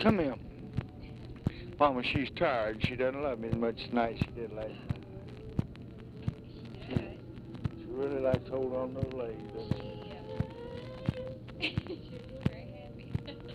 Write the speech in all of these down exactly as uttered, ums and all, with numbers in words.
Come here. Mama, she's tired. She doesn't love me as much tonight as she did last night. She, she really likes to hold on to those legs, doesn't she? She was very happy.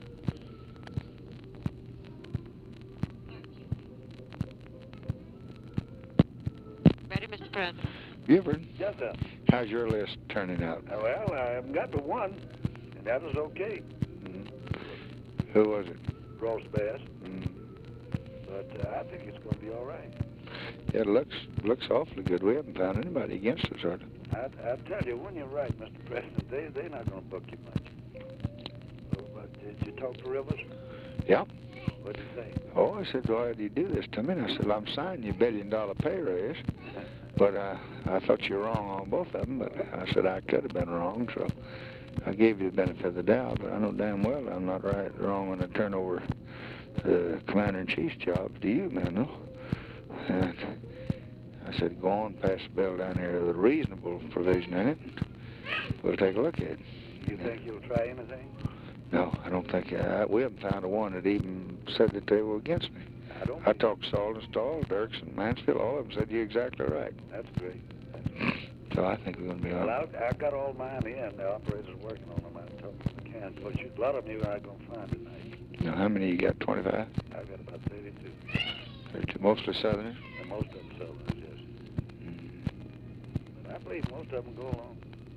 Ready, Mister President? Buford, Yes, sir. how's your list turning out? Uh, Well, I haven't got to one, and that was okay. Mm. Who was it? Ross Bass, Mm. but uh, I think it's going to be all right. Yeah, it looks looks awfully good. We haven't found anybody against us, hardly. I, I tell you, when you're right, Mister President, they, they're not going to book you much. Oh, but did you talk to Rivers? Yeah. What did he say? Oh, I said, why did you do this to me? And I said, well, I'm signing you a billion dollar pay raise. But uh, I thought you were wrong on both of them. But I said I could have been wrong, so I gave you the benefit of the doubt. But I know damn well I'm not right wrong when I turn over the commander-in-chief's job to you, man. No? And I said, go on, pass the bill down here with a reasonable provision in it. We'll take a look at it. You think you'll try anything? No, I don't think. Uh, we haven't found a one that even said that they were against me. I don't. I talked to Saltonstall, Dirksen, Mansfield, all of them said you're exactly right. That's great. So I think we're going to be all Well, right. I, I got all mine in. The operator's working on them. I told them I can. But you, a lot of them you are going to find tonight. Now, how many you got? twenty-five? I've got about thirty-two. thirty-two, mostly Southerners? And most of them Southerners, yes. But I believe most of them go along.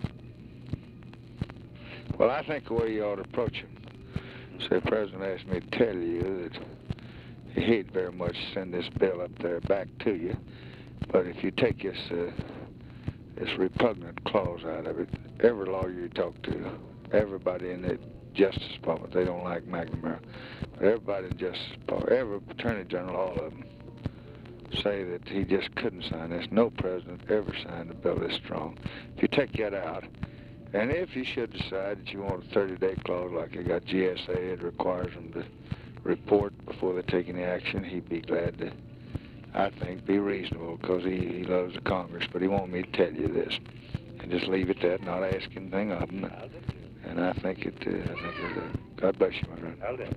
Well, I think the way you ought to approach him. Say, the president asked me to tell you that he'd very much send this bill up there back to you. But if you take this, uh, this repugnant clause out of it, every lawyer you talk to, everybody in the Justice Department, they don't like McNamara, but everybody in the Justice Department, every Attorney General, all of them, say that he just couldn't sign this. No president ever signed a bill this strong. If you take that out, and if you should decide that you want a thirty-day clause like I got G S A, it requires them to report before they take any action, he'd be glad to, I think, be reasonable because he, he loves the Congress, but he wanted me to tell you this. And just leave it at that, not ask anything of him. And I think it, uh, I think it, uh, God bless you, my friend. I'll do.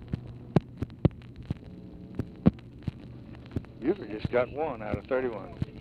You just got one out of thirty-one.